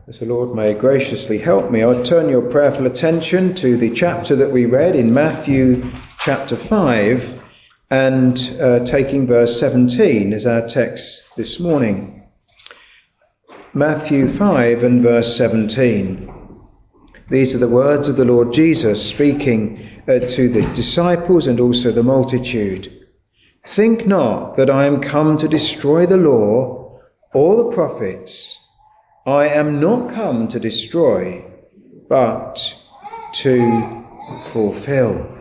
As the Lord may graciously help me, I'll turn your prayerful attention to the chapter that we read in Matthew chapter 5 and taking verse 17 as our text this morning. Matthew 5 and verse 17. These are the words of the Lord Jesus speaking to the disciples and also the multitude. Think not that I am come to destroy the law or the prophets. I am not come to destroy, but to fulfill.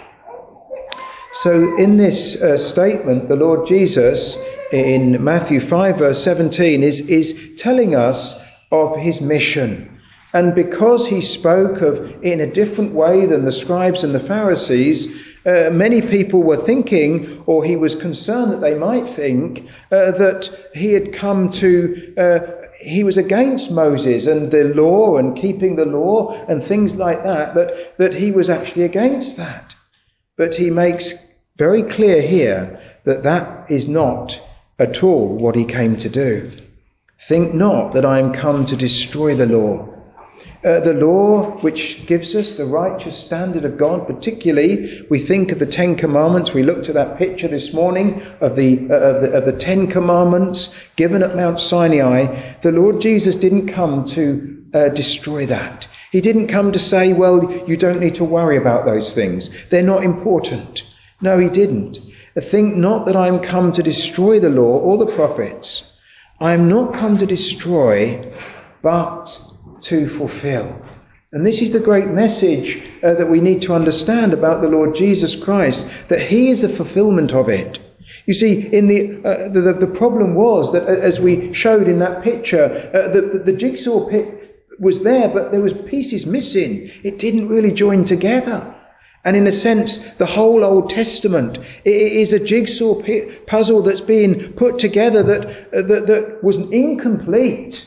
So in this statement, the Lord Jesus in Matthew 5 verse 17 is telling us of his mission. And because he spoke of in a different way than the scribes and the Pharisees, many people were thinking, or he was concerned that they might think, that he had come to... he was against Moses and the law and keeping the law and things like that he was actually against that. But he makes very clear here that is not at all what he came to do. Think not that I am come to destroy the law. The law which gives us the righteous standard of God, particularly we think of the Ten Commandments. We looked at that picture this morning of the Ten Commandments given at Mount Sinai. The Lord Jesus didn't come to destroy that. He didn't come to say, well, you don't need to worry about those things. They're not important. No, he didn't. Think not that I am come to destroy the law or the prophets. I am not come to destroy, but to fulfill. And this is the great message that we need to understand about the Lord Jesus Christ, that he is the fulfillment of it. You see, in the problem was that, as we showed in that picture, the jigsaw pit was there, but there was pieces missing. It didn't really join together. And in a sense, the whole Old Testament is a jigsaw puzzle that's being put together that was incomplete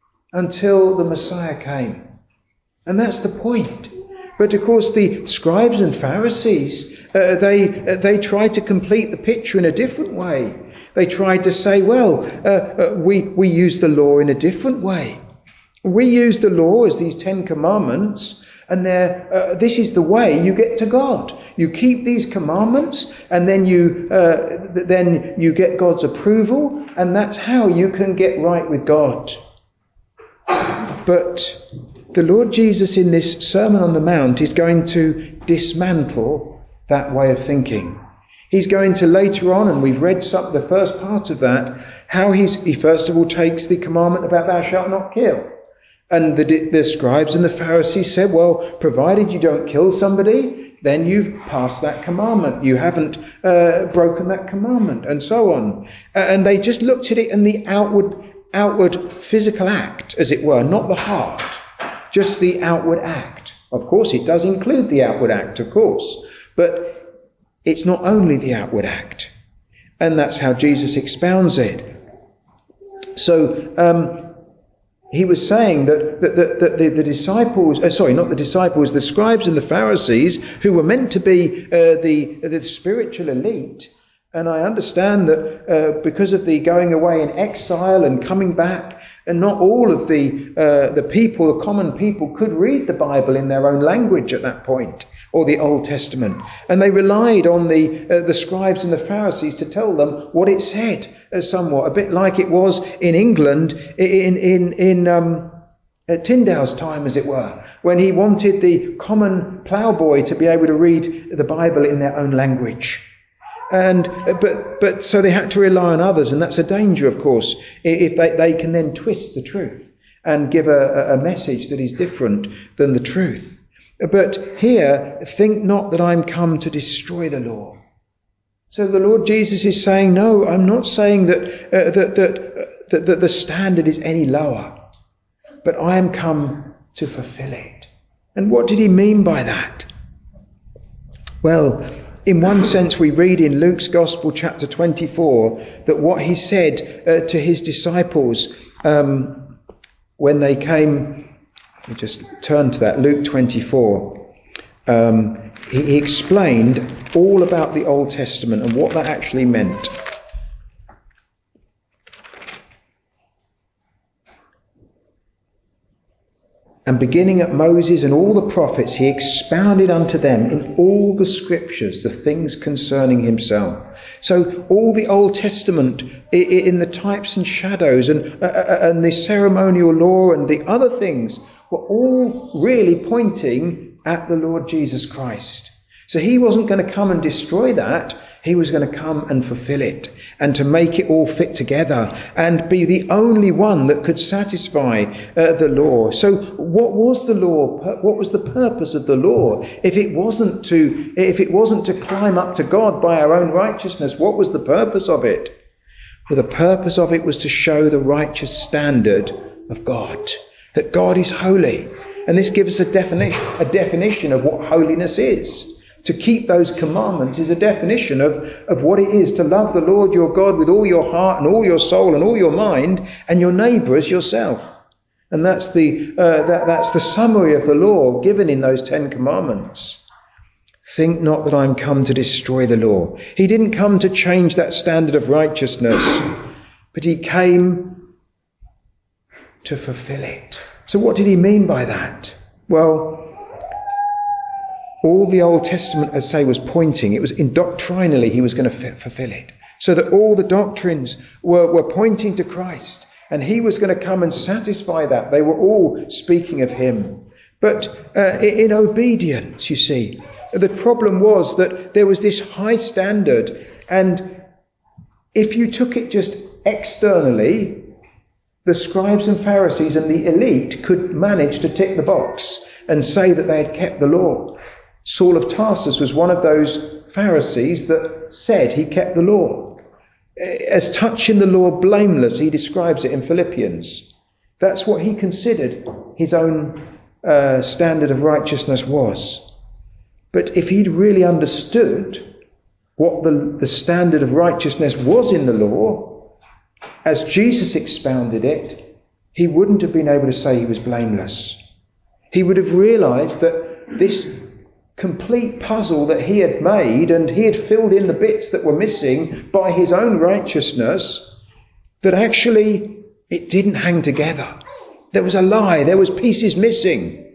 until the Messiah came. And that's the point. But of course the scribes and Pharisees, they tried to complete the picture in a different way. They tried to say, well, we use the law in a different way. We use the law as these Ten Commandments, and this is the way you get to God. You keep these commandments, and then you get God's approval, and that's how you can get right with God. But the Lord Jesus in this Sermon on the Mount is going to dismantle that way of thinking. He's going to later on, and we've read the first part of that, how he first of all takes the commandment about thou shalt not kill. And the scribes and the Pharisees said, well, provided you don't kill somebody, then you've passed that commandment. You haven't broken that commandment, and so on. And they just looked at it in the outward physical act, as it were, not the heart, just the outward act. Of course, it does include the outward act, of course, but it's not only the outward act. And that's how Jesus expounds it. So he was saying that the disciples, not the disciples, the scribes and the Pharisees, who were meant to be the spiritual elite. And I understand that because of the going away in exile and coming back, and not all of the people, the common people, could read the Bible in their own language at that point, or the Old Testament. And they relied on the scribes and the Pharisees to tell them what it said, somewhat, a bit like it was in England in Tyndale's time, as it were, when he wanted the common ploughboy to be able to read the Bible in their own language. But so they had to rely on others, and that's a danger, of course, if they can then twist the truth and give a message that is different than the truth. But here, think not that I'm come to destroy the law. So the Lord Jesus is saying, no, I'm not saying that the standard is any lower, but I am come to fulfill it. And what did he mean by that? Well, in one sense, we read in Luke's Gospel, chapter 24, that what he said to his disciples when they came, let me just turn to that, Luke 24. He explained all about the Old Testament and what that actually meant. And beginning at Moses and all the prophets, he expounded unto them in all the scriptures the things concerning himself. So all the Old Testament in the types and shadows and the ceremonial law and the other things were all really pointing at the Lord Jesus Christ. So he wasn't going to come and destroy that. He was going to come and fulfill it and to make it all fit together and be the only one that could satisfy the law. So what was the law? What was the purpose of the law? If it wasn't to climb up to God by our own righteousness, what was the purpose of it? Well, the purpose of it was to show the righteous standard of God, that God is holy. And this gives us a definition of what holiness is. To keep those commandments is a definition of what it is to love the Lord your God with all your heart and all your soul and all your mind, and your neighbour as yourself. And that's the summary of the law given in those 10 commandments. Think not that I'm come to destroy the law. He didn't come to change that standard of righteousness, but he came to fulfill it. So what did he mean by that? Well, all the Old Testament, as I say, was pointing. It was doctrinally he was going to fulfill it. So that all the doctrines were pointing to Christ. And he was going to come and satisfy that. They were all speaking of him. But in obedience, you see, the problem was that there was this high standard. And if you took it just externally, the scribes and Pharisees and the elite could manage to tick the box and say that they had kept the law. Saul of Tarsus was one of those Pharisees that said he kept the law. As touching the law blameless, he describes it in Philippians. That's what he considered his own standard of righteousness was. But if he'd really understood what the standard of righteousness was in the law, as Jesus expounded it, he wouldn't have been able to say he was blameless. He would have realised that this complete puzzle that he had made, and he had filled in the bits that were missing by his own righteousness, that actually it didn't hang together. There was a lie, there was pieces missing.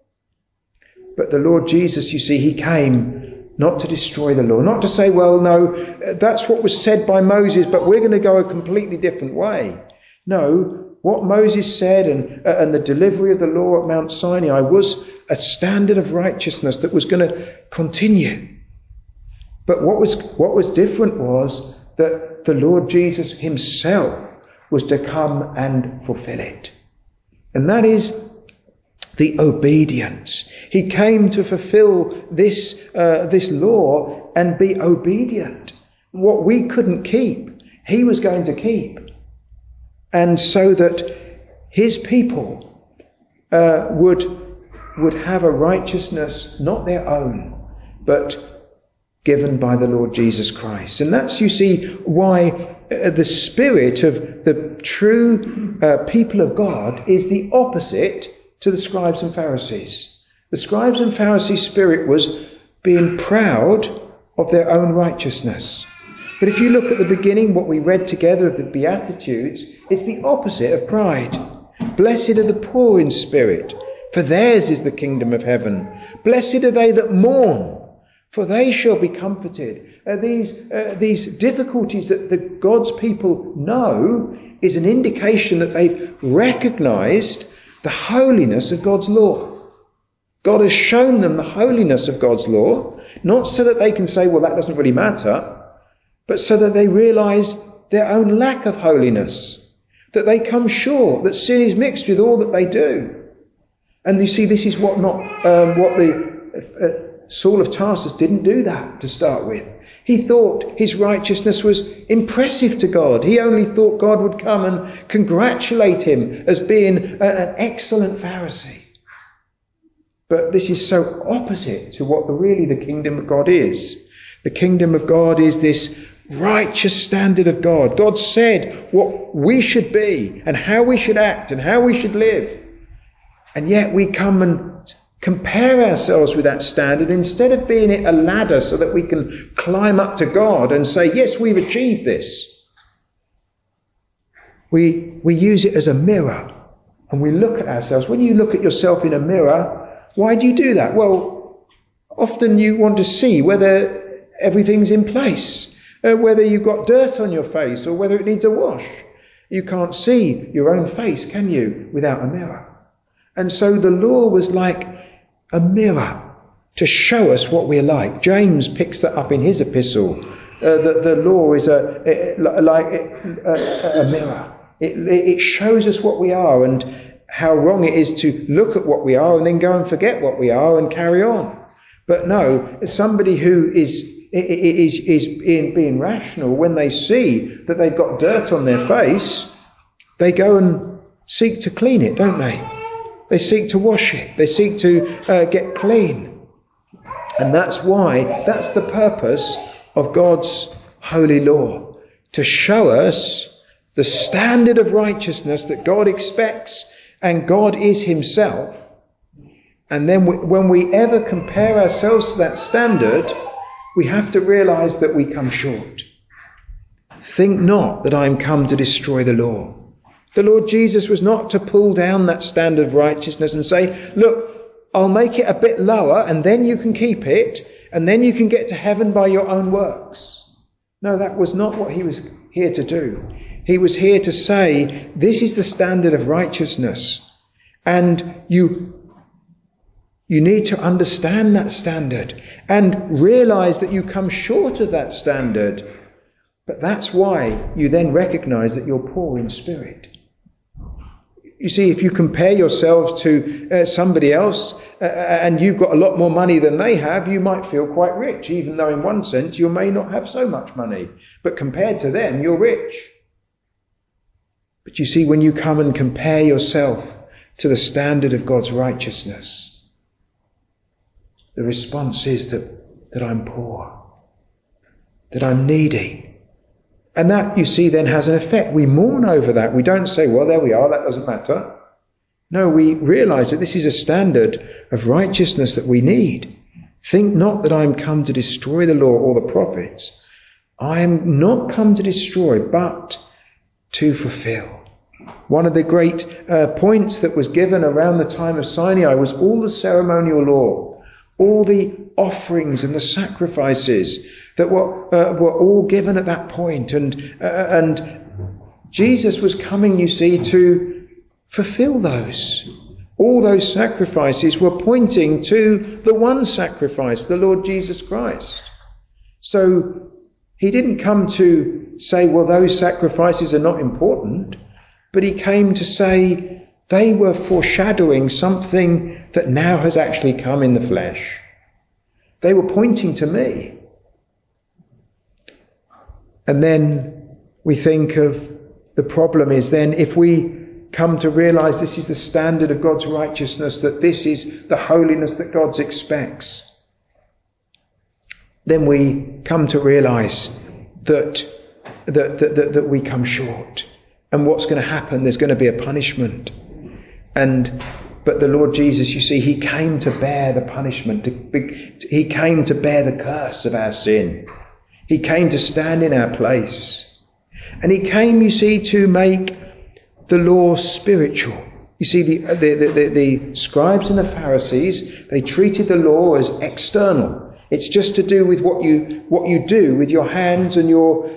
But the Lord Jesus, you see, he came not to destroy the law, not to say, well, no, that's what was said by Moses, but we're going to go a completely different way. No, what Moses said and the delivery of the law at Mount Sinai was a standard of righteousness that was going to continue. But what was different was that the Lord Jesus himself was to come and fulfill it. And that is the obedience. He came to fulfill this law and be obedient. What we couldn't keep, he was going to keep. And so that his people would have a righteousness not their own, but given by the Lord Jesus Christ. And that's, you see, why the spirit of the true people of God is the opposite to the scribes and Pharisees. The scribes and Pharisees' spirit was being proud of their own righteousness. But if you look at the beginning, what we read together of the Beatitudes, it's the opposite of pride. Blessed are the poor in spirit, for theirs is the kingdom of heaven. Blessed are they that mourn, for they shall be comforted. These difficulties that God's people know is an indication that they've recognised the holiness of God's law. God has shown them the holiness of God's law, not so that they can say, well, that doesn't really matter, but so that they realise their own lack of holiness, that they come short, that sin is mixed with all that they do. And you see, this is what Saul of Tarsus didn't do that to start with. He thought his righteousness was impressive to God. He only thought God would come and congratulate him as being an excellent Pharisee. But this is so opposite to what really the kingdom of God is. The kingdom of God is this righteous standard of God. God said what we should be and how we should act and how we should live. And yet we come and compare ourselves with that standard instead of being it a ladder so that we can climb up to God and say, yes, we've achieved this. We use it as a mirror And we look at ourselves. When you look at yourself in a mirror, why do you do that? Well, often you want to see whether everything's in place, whether you've got dirt on your face or whether it needs a wash. You can't see your own face, can you, without a mirror? And so the law was like a mirror to show us what we're like. James picks that up in his epistle. That the law is like a mirror. It shows us what we are and how wrong it is to look at what we are and then go and forget what we are and carry on. But no, somebody who is being rational, when they see that they've got dirt on their face, they go and seek to clean it, don't they? They seek to wash it. They seek to get clean. And that's the purpose of God's holy law, to show us the standard of righteousness that God expects, and God is himself. And then when we ever compare ourselves to that standard, we have to realize that we come short. Think not that I am come to destroy the law. The Lord Jesus was not to pull down that standard of righteousness and say, look, I'll make it a bit lower and then you can keep it and then you can get to heaven by your own works. No, that was not what he was here to do. He was here to say, this is the standard of righteousness. And you need to understand that standard and realize that you come short of that standard. But that's why you then recognize that you're poor in spirit. You see, if you compare yourself to somebody else and you've got a lot more money than they have, you might feel quite rich, even though in one sense you may not have so much money. But compared to them, you're rich. But you see, when you come and compare yourself to the standard of God's righteousness, the response is that I'm poor, that I'm needy. And that, you see, then has an effect. We mourn over that. We don't say, well, there we are, that doesn't matter. No, we realise that this is a standard of righteousness that we need. Think not that I am come to destroy the law or the prophets. I am not come to destroy, but to fulfill. One of the great points that was given around the time of Sinai was all the ceremonial law, all the offerings and the sacrifices that were all given at that point. And Jesus was coming, you see, to fulfill those. All those sacrifices were pointing to the one sacrifice, the Lord Jesus Christ. So he didn't come to say, well, those sacrifices are not important, but he came to say they were foreshadowing something that now has actually come in the flesh. They were pointing to me. And then we think of the problem is then if we come to realise this is the standard of God's righteousness, that this is the holiness that God expects, then we come to realise that we come short. And what's going to happen? There's going to be a punishment. But the Lord Jesus, you see, he came to bear the punishment. He came to bear the curse of our sin. He came to stand in our place. And he came, you see, to make the law spiritual. You see, the scribes and the Pharisees, they treated the law as external. It's just to do with what you do with your hands and your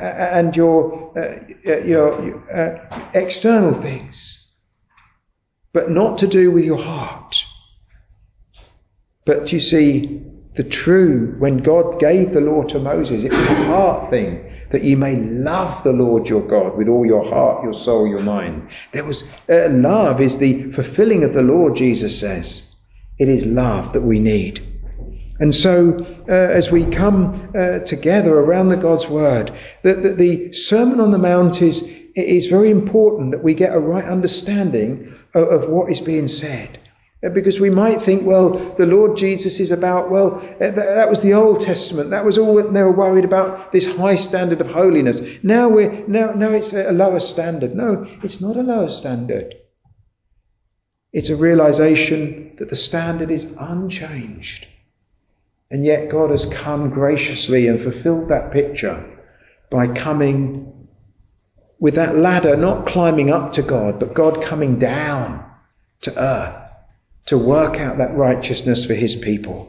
external things, but not to do with your heart. But you see, when God gave the law to Moses, it was a heart thing, that ye may love the Lord your God with all your heart, your soul, your mind. There was love is the fulfilling of the law, Jesus says. It is love that we need. And so as we come together around the God's word, the Sermon on the Mount is very important that we get a right understanding of what is being said. Because we might think, well, the Lord Jesus is about, that was the Old Testament. That was all they were worried about, this high standard of holiness. Now it's a lower standard. No, it's not a lower standard. It's a realization that the standard is unchanged. And yet God has come graciously and fulfilled that picture by coming with that ladder not climbing up to God, but God coming down to earth to work out that righteousness for his people.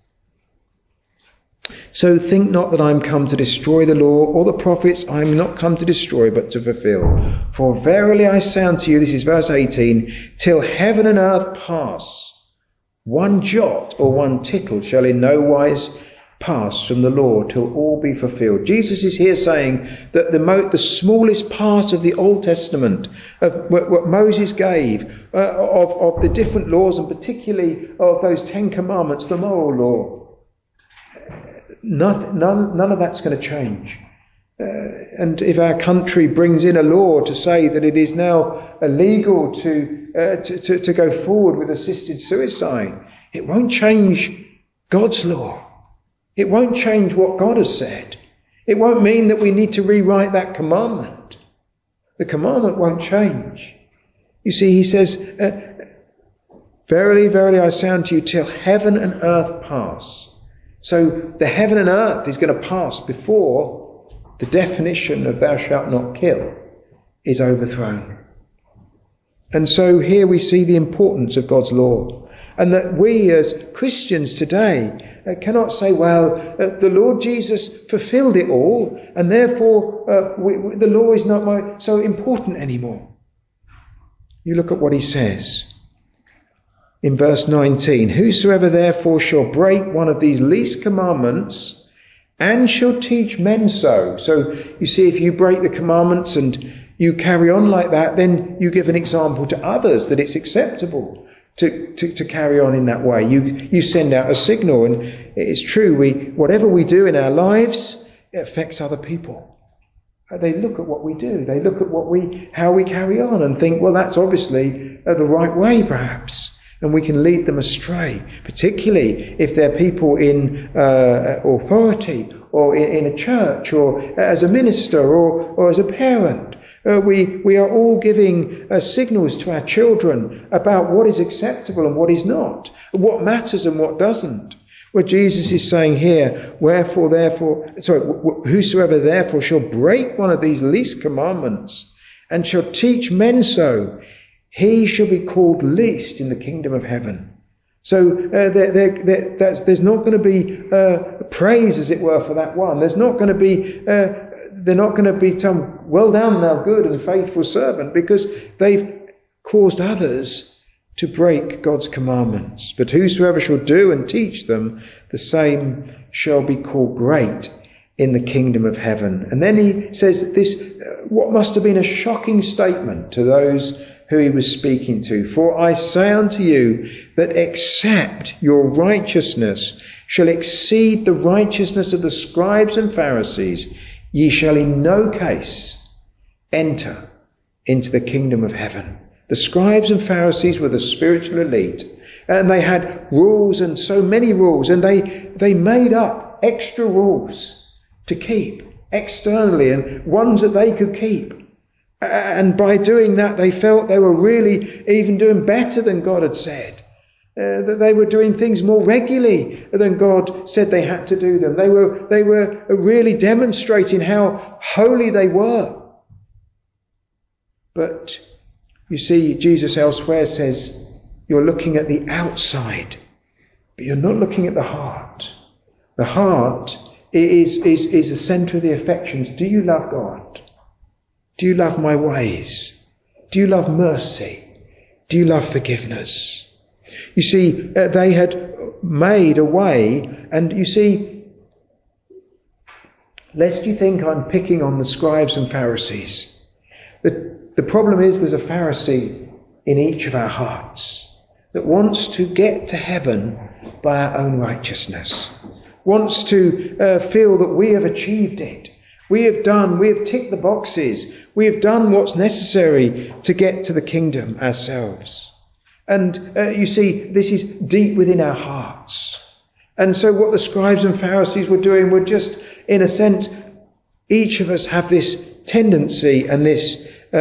So think not that I am come to destroy the law or the prophets. I am not come to destroy, but to fulfill. For verily I say unto you, this is verse 18, till heaven and earth pass, one jot or one tittle shall in no wise pass from the law till all be fulfilled. Jesus is here saying that the smallest part of the Old Testament, of what Moses gave, of the different laws, and particularly of those 10 commandments, the moral law, none of that's going to change. And if our country brings in a law to say that it is now illegal to go forward with assisted suicide, it won't change God's law. It won't change what God has said. It won't mean that we need to rewrite that commandment. The commandment won't change. You see, he says, verily, verily, I say unto you, till heaven and earth pass. So the heaven and earth is going to pass before the definition of thou shalt not kill is overthrown. And so here we see the importance of God's law, and that we as Christians today cannot say, well, the Lord Jesus fulfilled it all, and therefore the law is not so important anymore. You look at what he says in verse 19. Whosoever therefore shall break one of these least commandments and shall teach men so. So you see, if you break the commandments and you carry on like that, then you give an example to others that it's acceptable to carry on in that way. You send out a signal, and it's true, whatever we do in our lives, it affects other people. They look at what we do, they look at how we carry on and think, well, that's obviously the right way perhaps, and we can lead them astray, particularly if they're people in authority or in a church or as a minister or as a parent. We are all giving signals to our children about what is acceptable and what is not, what matters and what doesn't. Well, Jesus is saying here, whosoever therefore shall break one of these least commandments and shall teach men so, he shall be called least in the kingdom of heaven. So there's not going to be praise, as it were, for that one. There's not going to be they're not going to be some, well done, thou good and faithful servant, because they've caused others to break God's commandments. But whosoever shall do and teach them, the same shall be called great in the kingdom of heaven. And then he says this, what must have been a shocking statement to those who he was speaking to. For I say unto you that except your righteousness shall exceed the righteousness of the scribes and Pharisees, ye shall in no case enter into the kingdom of heaven. The scribes and Pharisees were the spiritual elite, and they had rules, and so many rules, and they made up extra rules to keep externally, and ones that they could keep. And by doing that, they felt they were really even doing better than God had said. That they were doing things more regularly than God said they had to do them. They were really demonstrating how holy they were. But you see, Jesus elsewhere says, you're looking at the outside, but you're not looking at the heart. The heart is the centre of the affections. Do you love God? Do you love my ways? Do you love mercy? Do you love forgiveness? You see, they had made a way, and you see, lest you think I'm picking on the scribes and Pharisees, the problem is there's a Pharisee in each of our hearts that wants to get to heaven by our own righteousness, wants to feel that we have achieved it. We have ticked the boxes. We have done what's necessary to get to the kingdom ourselves. And you see, this is deep within our hearts. And so what the scribes and Pharisees were doing were just, in a sense, each of us have this tendency and this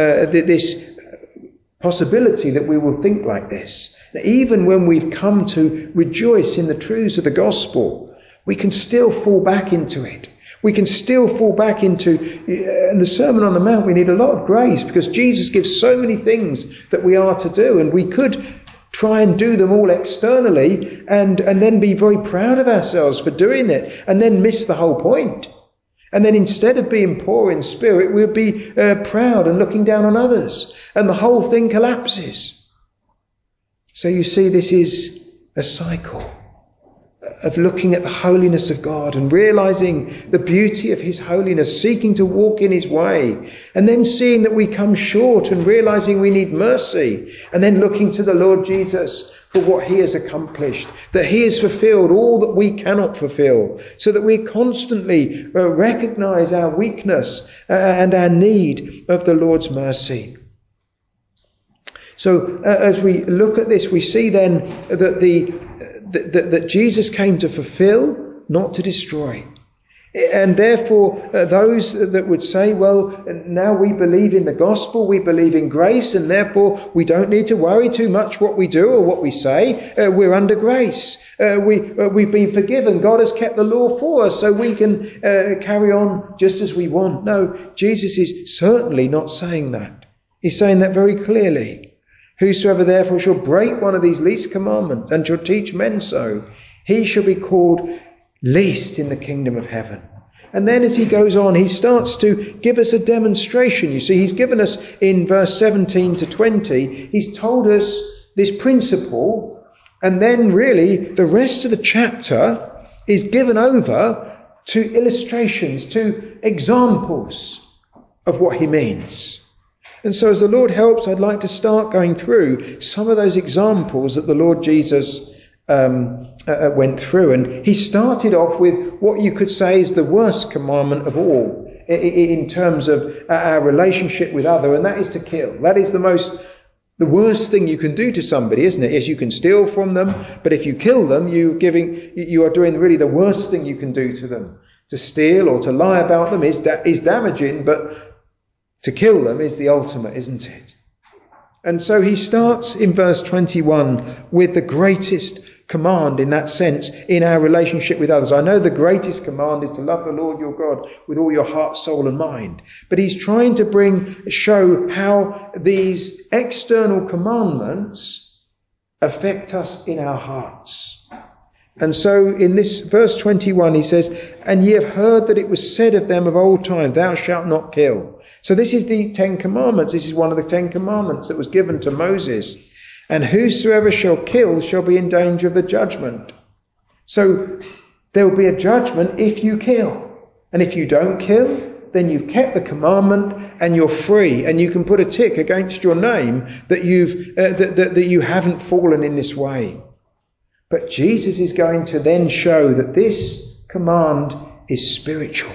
possibility that we will think like this. Now, even when we've come to rejoice in the truths of the gospel, we can still fall back into it. We can still fall back into, in the Sermon on the Mount, we need a lot of grace because Jesus gives so many things that we are to do, and we could try and do them all externally and then be very proud of ourselves for doing it and then miss the whole point. And then instead of being poor in spirit, we'll be proud and looking down on others, and the whole thing collapses. So you see, this is a cycle of looking at the holiness of God and realizing the beauty of his holiness, seeking to walk in his way, and then seeing that we come short and realizing we need mercy, and then looking to the Lord Jesus for what he has accomplished, that he has fulfilled all that we cannot fulfill, so that we constantly recognize our weakness and our need of the Lord's mercy. So as we look at this, we see then that that Jesus came to fulfill, not to destroy. And therefore, those that would say, well, now we believe in the gospel, we believe in grace, and therefore we don't need to worry too much what we do or what we say. We're under grace. We've been forgiven. God has kept the law for us, so we can carry on just as we want. No, Jesus is certainly not saying that. He's saying that very clearly. Whosoever therefore shall break one of these least commandments and shall teach men so, he shall be called least in the kingdom of heaven. And then as he goes on, he starts to give us a demonstration. You see, he's given us in verse 17 to 20, he's told us this principle, and then really the rest of the chapter is given over to illustrations, to examples of what he means. And so as the Lord helps, I'd like to start going through some of those examples that the Lord Jesus went through. And he started off with what you could say is the worst commandment of all in terms of our relationship with others, and that is to kill. That is the worst thing you can do to somebody, isn't it? Yes, you can steal from them, but if you kill them, you are doing really the worst thing you can do to them. To steal or to lie about them is damaging, but to kill them is the ultimate, isn't it? And so he starts in verse 21 with the greatest command in that sense in our relationship with others. I know the greatest command is to love the Lord your God with all your heart, soul and mind. But he's trying to show how these external commandments affect us in our hearts. And so in this verse 21 he says, and ye have heard that it was said of them of old time, thou shalt not kill. So this is the 10 commandments. This is one of the 10 commandments that was given to Moses. And whosoever shall kill shall be in danger of the judgment. So there will be a judgment if you kill. And if you don't kill, then you've kept the commandment and you're free. And you can put a tick against your name that you haven't fallen in this way. But Jesus is going to then show that this command is spiritual.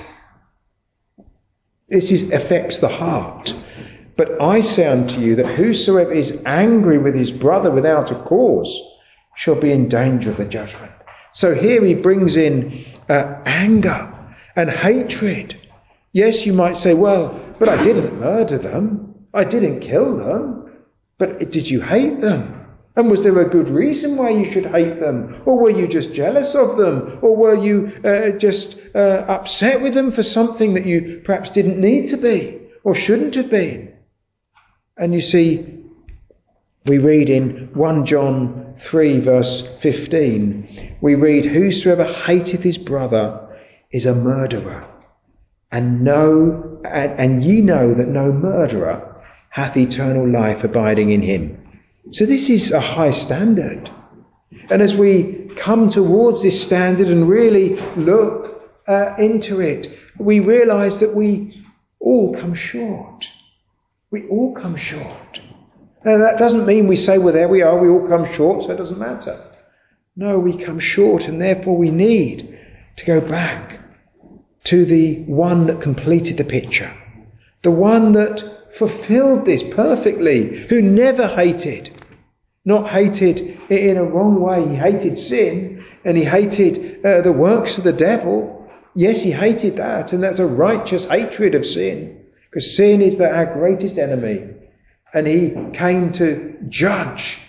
This affects the heart. But I say unto you that whosoever is angry with his brother without a cause shall be in danger of the judgment. So here he brings in anger and hatred. Yes, you might say, well, but I didn't murder them. I didn't kill them. But did you hate them? And was there a good reason why you should hate them? Or were you just jealous of them? Or were you just upset with them for something that you perhaps didn't need to be or shouldn't have been? And you see, we read in 1 John 3 verse 15, we read, whosoever hateth his brother is a murderer. And ye know that no murderer hath eternal life abiding in him. So this is a high standard. And as we come towards this standard and really look into it, we realise that we all come short. We all come short. Now that doesn't mean we say, well, there we are, we all come short, so it doesn't matter. No, we come short, and therefore we need to go back to the one that completed the picture. The one that fulfilled this perfectly, who never hated. Not hated in a wrong way. He hated sin, and he hated the works of the devil. Yes, he hated that, and that's a righteous hatred of sin, because sin is our greatest enemy. And he came to judge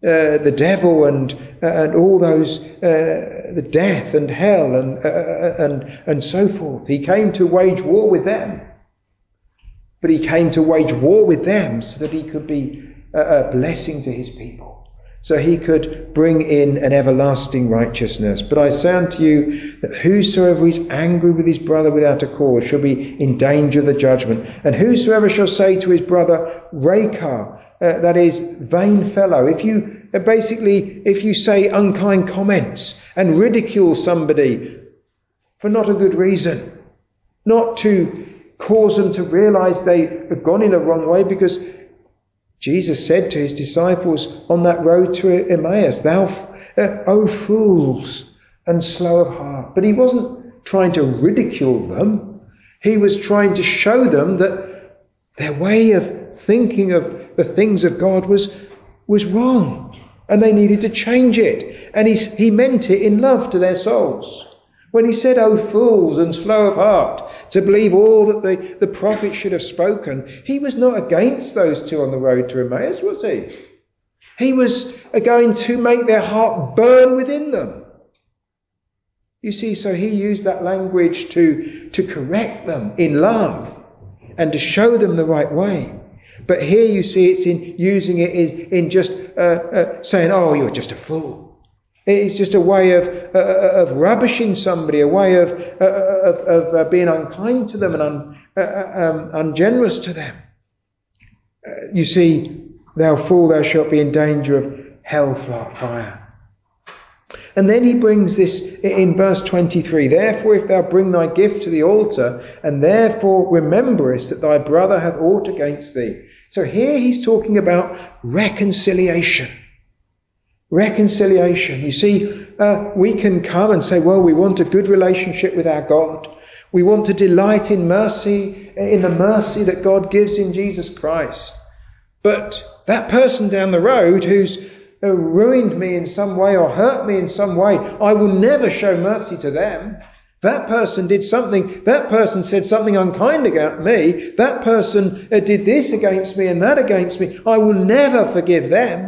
the devil and all those, the death and hell and so forth. He came to wage war with them. But he came to wage war with them so that he could be a blessing to his people. So he could bring in an everlasting righteousness. But I say unto you that whosoever is angry with his brother without a cause shall be in danger of the judgment. And whosoever shall say to his brother, Raca, that is, vain fellow, if you say unkind comments and ridicule somebody for not a good reason, not to cause them to realise they have gone in a wrong way, because Jesus said to his disciples on that road to Emmaus, O fools and slow of heart. But he wasn't trying to ridicule them. He was trying to show them that their way of thinking of the things of God was wrong, and they needed to change it. And he meant it in love to their souls. When he said, O fools and slow of heart, to believe all that the prophet should have spoken, he was not against those two on the road to Emmaus, was he? He was going to make their heart burn within them. You see, so he used that language to correct them in love and to show them the right way. But here you see it's in using it in just saying, oh, you're just a fool. It's just a way of rubbishing somebody, a way of being unkind to them and ungenerous to them. You see, thou fool, thou shalt be in danger of hellfire. And then he brings this in verse 23. Therefore, if thou bring thy gift to the altar, and therefore rememberest that thy brother hath aught against thee. So here he's talking about reconciliation. Reconciliation. You see, we can come and say, well, we want a good relationship with our God. We want to delight in mercy, in the mercy that God gives in Jesus Christ. But that person down the road who's ruined me in some way or hurt me in some way, I will never show mercy to them. That person did something, that person said something unkind about me, that person did this against me and that against me. I will never forgive them.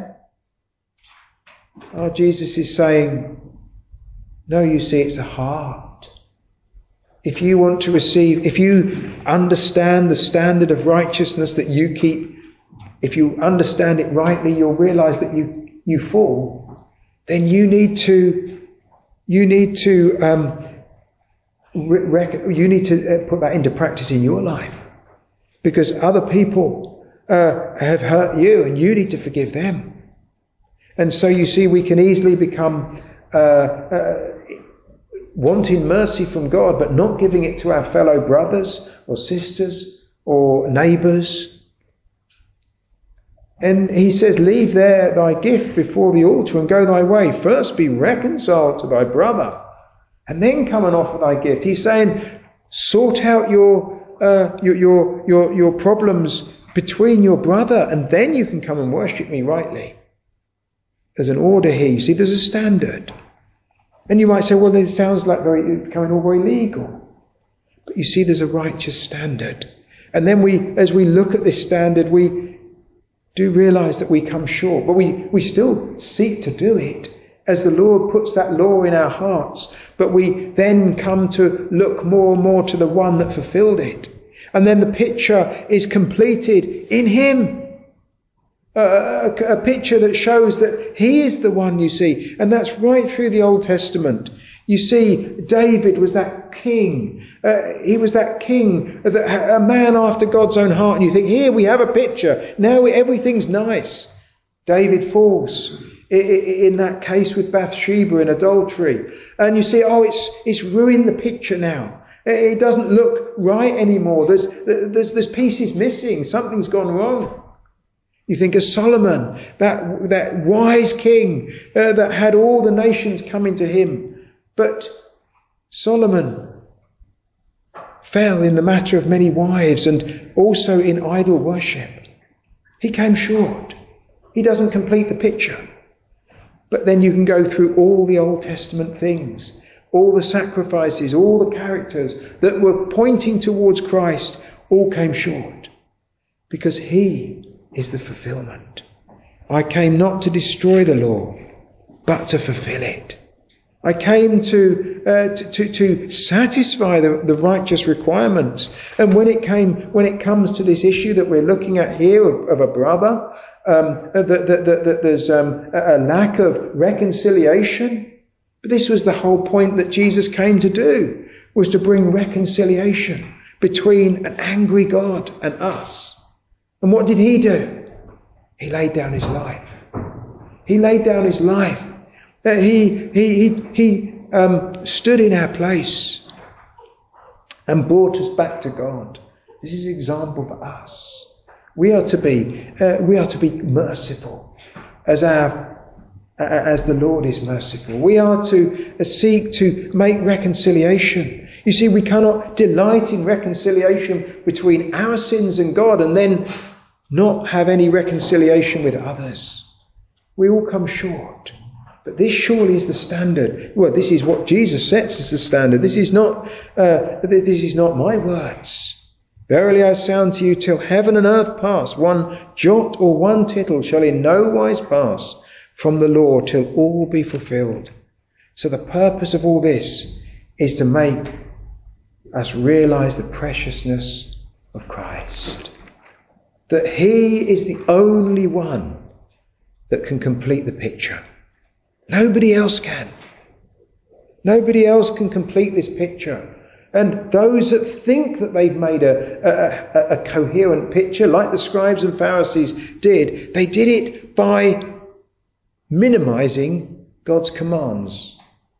Oh, Jesus is saying, no, you see, it's a heart. If you want to receive, if you understand the standard of righteousness that you keep, if you understand it rightly, you'll realise that you fall. Then you need to put that into practice in your life, because other people have hurt you, and you need to forgive them. And so you see, we can easily become wanting mercy from God, but not giving it to our fellow brothers or sisters or neighbours. And he says, leave there thy gift before the altar and go thy way. First be reconciled to thy brother, and then come and offer thy gift. He's saying, sort out your problems between your brother, and then you can come and worship me rightly. There's an order here. You see, there's a standard. And you might say, well, this sounds like becoming all very legal. But you see, there's a righteous standard. And then as we look at this standard, we do realise that we come short. But we still seek to do it as the Lord puts that law in our hearts. But we then come to look more and more to the one that fulfilled it. And then the picture is completed in him. A picture that shows that he is the one, you see. And that's right through the Old Testament. You see, David was that king. He was that king, a man after God's own heart. And you think, here we have a picture. Now everything's nice. David falls in that case with Bathsheba in adultery. And you see, it's ruined the picture now. It doesn't look right anymore. There's pieces missing. Something's gone wrong. You think of Solomon, that wise king that had all the nations coming to him. But Solomon fell in the matter of many wives and also in idol worship. He came short. He doesn't complete the picture. But then you can go through all the Old Testament things, all the sacrifices, all the characters that were pointing towards Christ, all came short. Because he is the fulfillment. I came not to destroy the law, but to fulfill it. I came to satisfy the righteous requirements. And when it comes to this issue that we're looking at here of a brother, that there's a lack of reconciliation. But this was the whole point that Jesus came to do, was to bring reconciliation between an angry God and us. And what did he do? He laid down his life. He laid down his life. He stood in our place and brought us back to God. This is an example for us. We are to be merciful as the Lord is merciful. We are to seek to make reconciliation. You see, we cannot delight in reconciliation between our sins and God and then not have any reconciliation with others. We all come short. But this surely is the standard. Well, this is what Jesus sets as the standard. This is not my words. Verily I say unto you, till heaven and earth pass, one jot or one tittle shall in no wise pass from the law till all be fulfilled. So the purpose of all this is to make us realize the preciousness of Christ. That he is the only one that can complete the picture. Nobody else can. Nobody else can complete this picture. And those that think that they've made a coherent picture, like the scribes and Pharisees did, they did it by minimizing God's commands.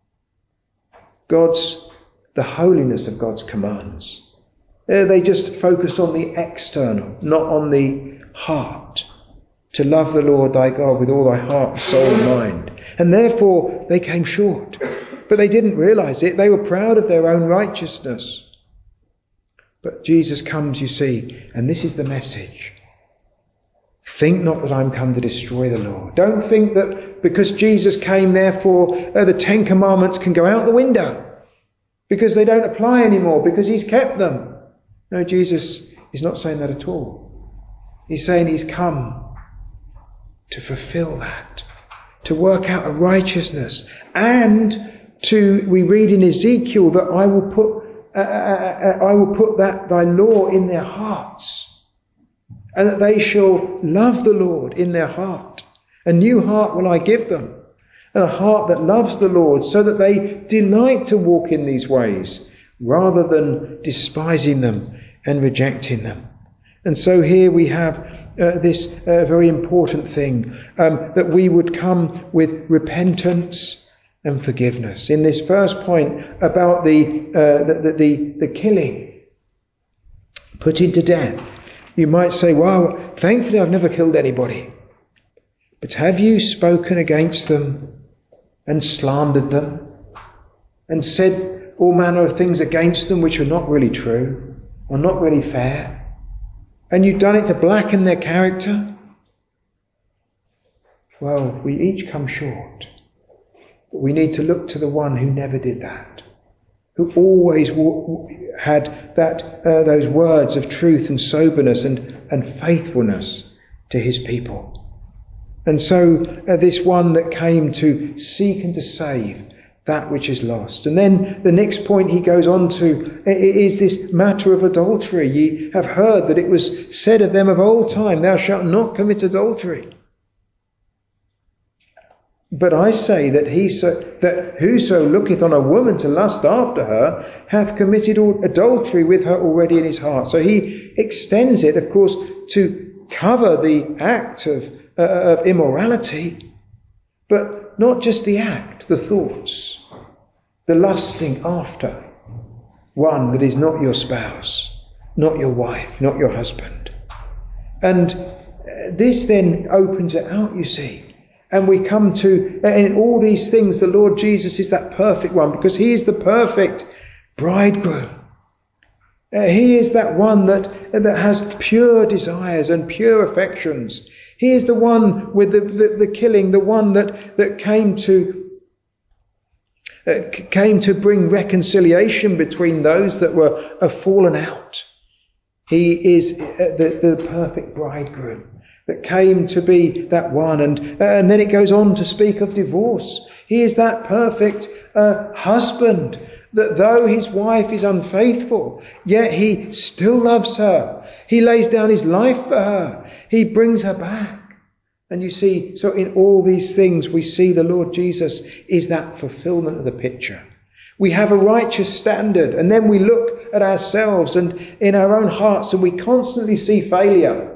The holiness of God's commands. They just focused on the external, not on the heart. To love the Lord thy God with all thy heart, soul and mind. And therefore they came short. But they didn't realize it. They were proud of their own righteousness. But Jesus comes, you see, and this is the message. Think not that I'm come to destroy the law. Don't think that because Jesus came, therefore, the 10 Commandments can go out the window. Because they don't apply anymore, because he's kept them. No, Jesus is not saying that at all. He's saying he's come to fulfill that, to work out a righteousness, and we read in Ezekiel that I will put that thy law in their hearts, and that they shall love the Lord in their heart. A new heart will I give them, and a heart that loves the Lord, so that they delight to walk in these ways, rather than despising them and rejecting them. And so here we have this very important thing, that we would come with repentance and forgiveness. In this first point about the killing, putting to death, you might say, well, thankfully I've never killed anybody. But have you spoken against them and slandered them and said all manner of things against them which are not really true or not really fair? And you've done it to blacken their character? Well, we each come short. But we need to look to the one who never did that, who always had those words of truth and soberness and faithfulness to his people. And so this one that came to seek and to save that which is lost. And then the next point he goes on to is this matter of adultery. Ye have heard that it was said of them of old time, thou shalt not commit adultery. But I say that whoso looketh on a woman to lust after her hath committed adultery with her already in his heart. So he extends it, of course, to cover the act of immorality, but not just the act, the thoughts, the lusting after one that is not your spouse, not your wife, not your husband. And this then opens it out, you see. And we come to, in all these things, the Lord Jesus is that perfect one, because he is the perfect bridegroom. He is that one that has pure desires and pure affections. He is the one with the killing, the one that came to bring reconciliation between those that were fallen out. He is the perfect bridegroom. that came to be that one. And then it goes on to speak of divorce. He is that perfect husband, that though his wife is unfaithful, yet he still loves her. He lays down his life for her. He brings her back. And you see, so in all these things we see the Lord Jesus is that fulfillment of the picture. We have a righteous standard, and then we look at ourselves and in our own hearts, and we constantly see failure.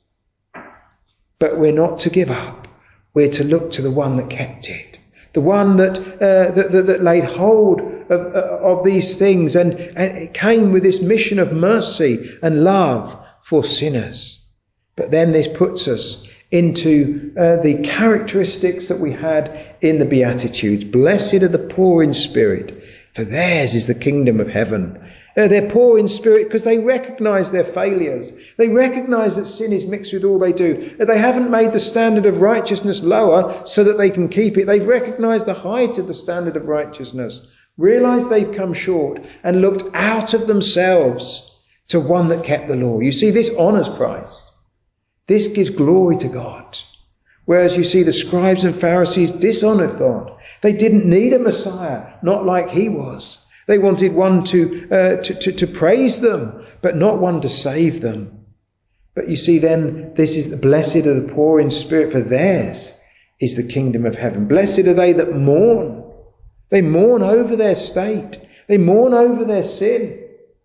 But we're not to give up. We're to look to the one that kept it, the one that laid hold of these things, and it came with this mission of mercy and love for sinners. But then this puts us into the characteristics that we had in the Beatitudes. Blessed are the poor in spirit, for theirs is the kingdom of heaven. They're poor in spirit because they recognise their failures. They recognise that sin is mixed with all they do. They haven't made the standard of righteousness lower so that they can keep it. They've recognised the height of the standard of righteousness, realised they've come short, and looked out of themselves to one that kept the law. You see, this honours Christ. This gives glory to God. Whereas you see the scribes and Pharisees dishonoured God. They didn't need a Messiah, not like he was. They wanted one to praise them, but not one to save them. But you see then, this is the blessed are the poor in spirit, for theirs is the kingdom of heaven. Blessed are they that mourn. They mourn over their state. They mourn over their sin.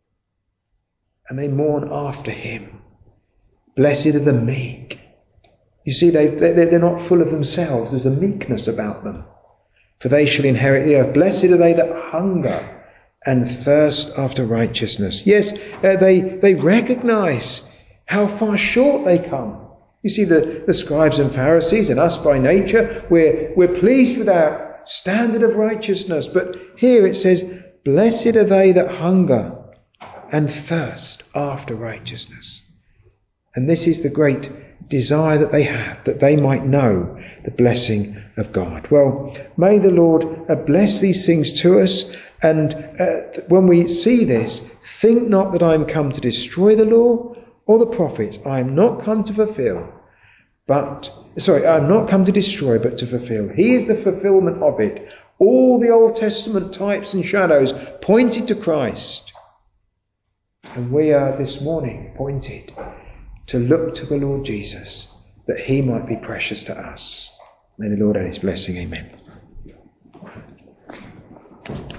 And they mourn after him. Blessed are the meek. You see, they're not full of themselves. There's a meekness about them. For they shall inherit the earth. Blessed are they that hunger and thirst after righteousness. Yes, they recognise how far short they come. You see, the scribes and Pharisees and us by nature, we're pleased with our standard of righteousness. But here it says, blessed are they that hunger and thirst after righteousness. And this is the great desire that they have, that they might know the blessing of God. Well, may the Lord bless these things to us. And when we see this, think not that I am come to destroy the law or the prophets. I am not come to fulfill, I am not come to destroy, but to fulfill. He is the fulfillment of it. All the Old Testament types and shadows pointed to Christ. And we are this morning pointed to look to the Lord Jesus, that he might be precious to us. May the Lord add his blessing. Amen.